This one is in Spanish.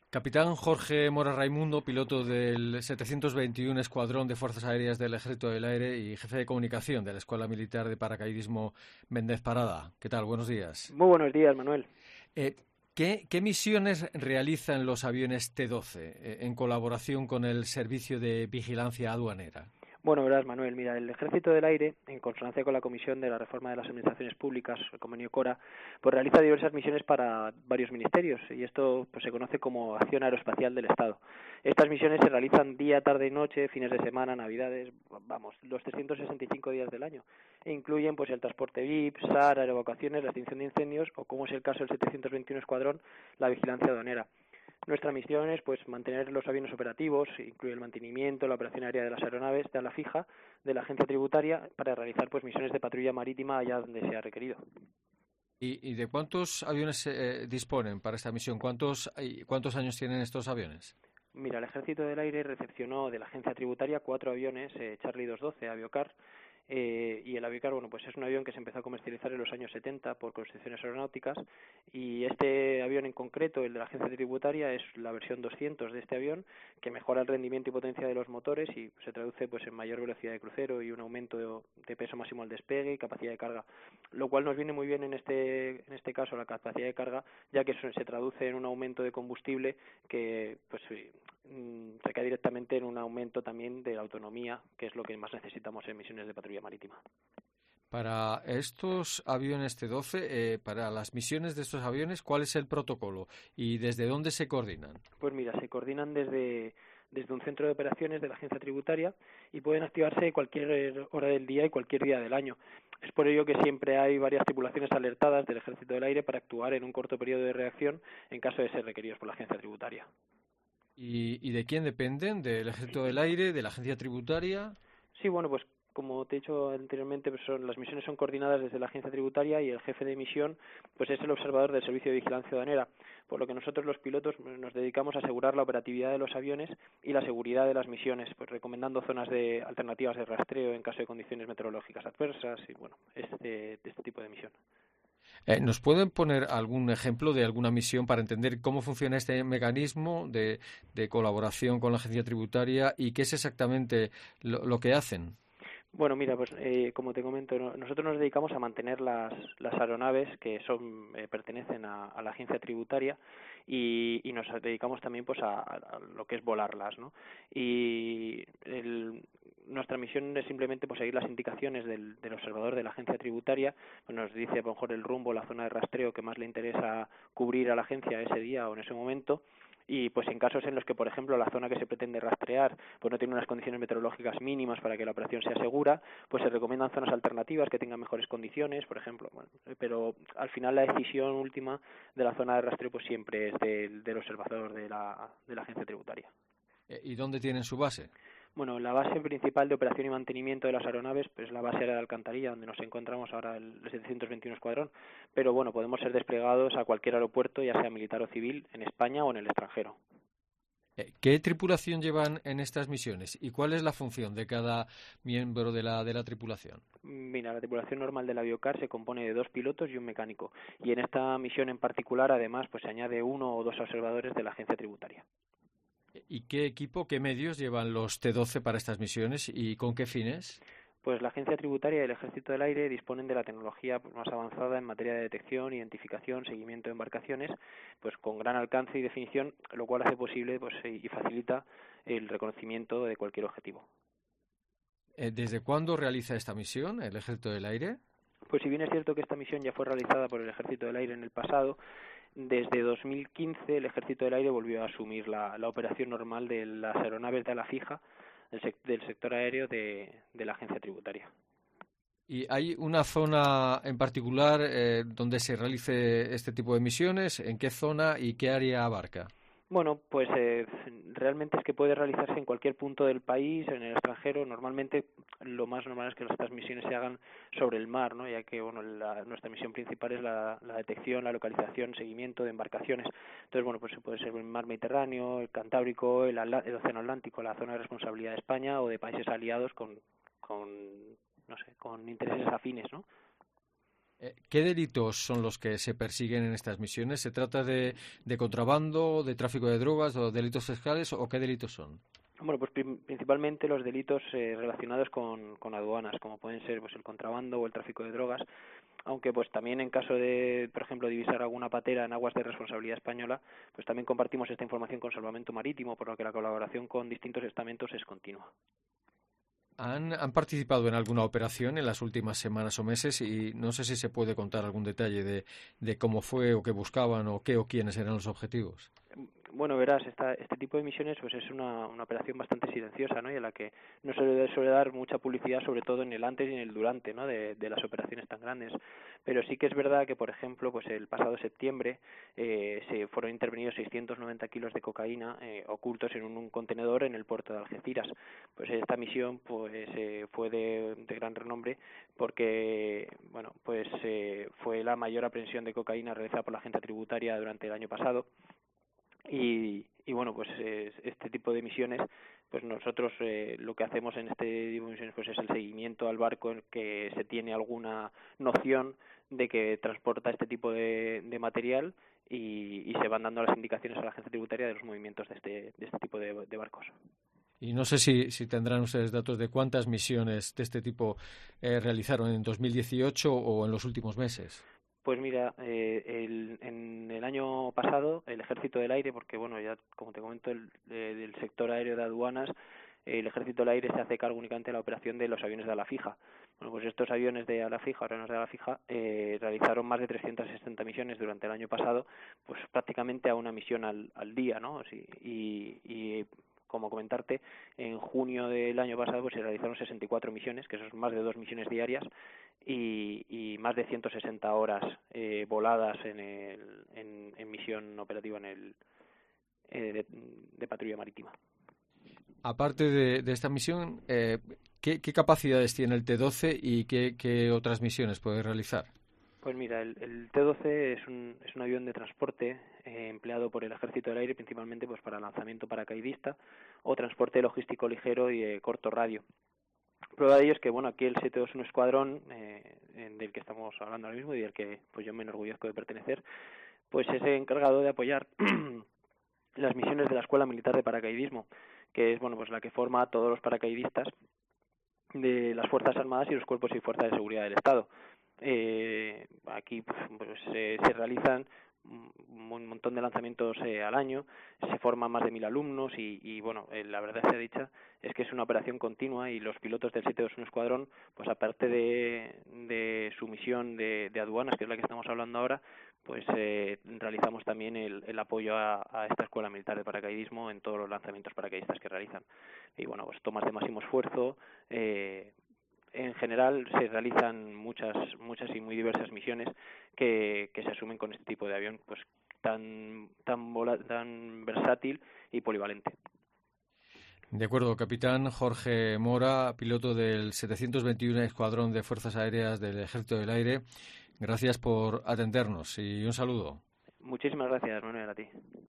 Capitán Jorge Mora Raimundo, piloto del 721 Escuadrón de Fuerzas Aéreas del Ejército del Aire y jefe de comunicación de la Escuela Militar de Paracaidismo Méndez Parada. ¿Qué tal? Buenos días. Muy buenos días, Manuel. Eh, ¿Qué misiones realizan los aviones T-12 en colaboración con el Servicio de Vigilancia Aduanera? Bueno, verás, Manuel, mira, el Ejército del Aire, en consonancia con la Comisión de la Reforma de las Administraciones Públicas, el convenio CORA, pues realiza diversas misiones para varios ministerios, y esto pues se conoce como Acción Aeroespacial del Estado. Estas misiones se realizan día, tarde y noche, fines de semana, navidades, vamos, los 365 días del año, e incluyen pues el transporte VIP, SAR, aeroevacuaciones, la extinción de incendios, o como es el caso del 721 Escuadrón, la vigilancia aduanera. Nuestra misión es pues mantener los aviones operativos, incluye el mantenimiento, la operación aérea de las aeronaves de ala fija de la agencia tributaria para realizar pues misiones de patrulla marítima allá donde sea requerido. ¿Y de cuántos aviones disponen para esta misión? ¿Cuántos años tienen estos aviones? Mira, el Ejército del Aire recepcionó de la agencia tributaria 4 aviones Charlie 212 Aviocar, y el Aviocar, bueno, pues es un avión que se empezó a comercializar en los años 70 por Construcciones Aeronáuticas, y este avión en concreto, el de la agencia tributaria, es la versión 200 de este avión, que mejora el rendimiento y potencia de los motores y se traduce pues en mayor velocidad de crucero y un aumento de peso máximo al despegue y capacidad de carga, lo cual nos viene muy bien en este caso la capacidad de carga, ya que se traduce en un aumento de combustible que pues recae directamente en un aumento también de la autonomía, que es lo que más necesitamos en misiones de patrulla marítima. Para estos aviones T-12, para las misiones de estos aviones, ¿cuál es el protocolo y desde dónde se coordinan? Pues mira, se coordinan desde un centro de operaciones de la agencia tributaria y pueden activarse cualquier hora del día y cualquier día del año. Es por ello que siempre hay varias tripulaciones alertadas del Ejército del Aire para actuar en un corto periodo de reacción en caso de ser requeridos por la agencia tributaria. ¿Y de quién dependen? ¿Del Ejército del Aire, de la Agencia Tributaria? Sí, bueno, pues como te he dicho anteriormente, pues las misiones son coordinadas desde la agencia tributaria y el jefe de misión pues es el observador del Servicio de Vigilancia Aduanera, por lo que nosotros los pilotos nos dedicamos a asegurar la operatividad de los aviones y la seguridad de las misiones, pues recomendando zonas de alternativas de rastreo en caso de condiciones meteorológicas adversas y bueno, este tipo de misión. ¿Nos pueden poner algún ejemplo de alguna misión para entender cómo funciona este mecanismo de colaboración con la agencia tributaria y qué es exactamente lo que hacen? Bueno, mira, pues como te comento, nosotros nos dedicamos a mantener las aeronaves que pertenecen a la agencia tributaria y nos dedicamos también pues a lo que es volarlas, ¿no? Y nuestra misión es simplemente pues seguir las indicaciones del observador de la agencia tributaria, pues nos dice a lo mejor el rumbo, la zona de rastreo que más le interesa cubrir a la agencia ese día o en ese momento. Y pues en casos en los que, por ejemplo, la zona que se pretende rastrear pues no tiene unas condiciones meteorológicas mínimas para que la operación sea segura, pues se recomiendan zonas alternativas que tengan mejores condiciones, por ejemplo. Bueno, pero al final la decisión última de la zona de rastreo pues siempre es del observador de la agencia tributaria. ¿Y dónde tienen su base? Bueno, la base principal de operación y mantenimiento de las aeronaves pues la base aérea de Alcantarilla, donde nos encontramos ahora el 721 Escuadrón, pero bueno, podemos ser desplegados a cualquier aeropuerto, ya sea militar o civil, en España o en el extranjero. ¿Qué tripulación llevan en estas misiones y cuál es la función de cada miembro de la tripulación? Mira, la tripulación normal del Aviocar se compone de 2 pilotos y un mecánico, y en esta misión en particular, además, pues se añade 1 o 2 observadores de la agencia tributaria. ¿Y qué equipo, qué medios llevan los T-12 para estas misiones y con qué fines? Pues la agencia tributaria y el Ejército del Aire disponen de la tecnología más avanzada en materia de detección, identificación, seguimiento de embarcaciones, pues con gran alcance y definición, lo cual hace posible pues y facilita el reconocimiento de cualquier objetivo. ¿Desde cuándo realiza esta misión el Ejército del Aire? Pues si bien es cierto que esta misión ya fue realizada por el Ejército del Aire en el pasado, desde 2015 el Ejército del Aire volvió a asumir la operación normal de las aeronaves de ala fija del sector aéreo de la agencia tributaria. ¿Y hay una zona en particular donde se realice este tipo de misiones? ¿En qué zona y qué área abarca? Bueno, pues realmente es que puede realizarse en cualquier punto del país, en el extranjero. Normalmente lo más normal es que estas misiones se hagan sobre el mar, ¿no? Ya que bueno, nuestra misión principal es la detección, la localización, seguimiento de embarcaciones. Entonces, bueno, pues puede ser el mar Mediterráneo, el Cantábrico, el Océano Atlántico, la zona de responsabilidad de España o de países aliados con no sé, con intereses afines, ¿no? ¿Qué delitos son los que se persiguen en estas misiones? ¿Se trata de contrabando, de tráfico de drogas o delitos fiscales o qué delitos son? Bueno, pues principalmente los delitos relacionados con aduanas, como pueden ser pues el contrabando o el tráfico de drogas, aunque pues también en caso de, por ejemplo, divisar alguna patera en aguas de responsabilidad española, pues también compartimos esta información con Salvamento Marítimo, por lo que la colaboración con distintos estamentos es continua. ¿Han participado en alguna operación en las últimas semanas o meses? Y no sé si se puede contar algún detalle de cómo fue o qué buscaban o qué o quiénes eran los objetivos. Bueno, verás, este tipo de misiones pues es una operación bastante silenciosa, ¿no? Y en la que no suele dar mucha publicidad, sobre todo en el antes y en el durante, ¿no? De las operaciones tan grandes. Pero sí que es verdad que, por ejemplo, pues el pasado septiembre se fueron intervenidos 690 kilos de cocaína ocultos en un contenedor en el puerto de Algeciras. Pues esta misión pues fue de gran renombre porque, bueno, pues fue la mayor aprehensión de cocaína realizada por la agencia tributaria durante el año pasado. Y bueno, pues este tipo de misiones, pues nosotros lo que hacemos en este tipo de misiones pues es el seguimiento al barco en el que se tiene alguna noción de que transporta este tipo de material y se van dando las indicaciones a la agencia tributaria de los movimientos de este tipo de barcos. Y no sé si tendrán ustedes datos de cuántas misiones de este tipo realizaron en 2018 o en los últimos meses. Pues mira, en el año pasado el Ejército del Aire, porque bueno, ya como te comento, del sector aéreo de aduanas, el Ejército del Aire se hace cargo únicamente de la operación de los aviones de ala fija. Bueno, pues estos aviones de ala fija, aviones de ala fija, realizaron más de 360 misiones durante el año pasado, pues prácticamente a una misión al día, ¿no? Sí, y como comentarte, en junio del año pasado pues se realizaron 64 misiones, que son más de 2 misiones diarias, y más de 160 horas voladas en misión operativa de patrulla marítima. Aparte de esta misión, ¿qué capacidades tiene el T-12 y qué otras misiones puede realizar? Pues mira, el T-12 es un avión de transporte empleado por el Ejército del Aire principalmente pues para lanzamiento paracaidista o transporte logístico ligero y de corto radio. Prueba de ello es que, bueno, aquí el 721 Escuadrón, del que estamos hablando ahora mismo y del que pues yo me enorgullezco de pertenecer, pues es encargado de apoyar las misiones de la Escuela Militar de Paracaidismo, que es, bueno, pues la que forma a todos los paracaidistas de las Fuerzas Armadas y los cuerpos y fuerzas de seguridad del Estado. Aquí pues, se realizan un montón de lanzamientos al año, se forman más de 1.000 alumnos y bueno, la verdad sea dicha es que es una operación continua y los pilotos del 721 Escuadrón, pues aparte de su misión de aduanas, que es la que estamos hablando ahora, pues realizamos también el apoyo a esta Escuela Militar de Paracaidismo en todos los lanzamientos paracaidistas que realizan. Y bueno, pues tomas de máximo esfuerzo, en general se realizan muchas y muy diversas misiones que se asumen con este tipo de avión pues tan versátil y polivalente. De acuerdo, capitán Jorge Mora, piloto del 721 Escuadrón de Fuerzas Aéreas del Ejército del Aire. Gracias por atendernos y un saludo. Muchísimas gracias, Manuel, a ti.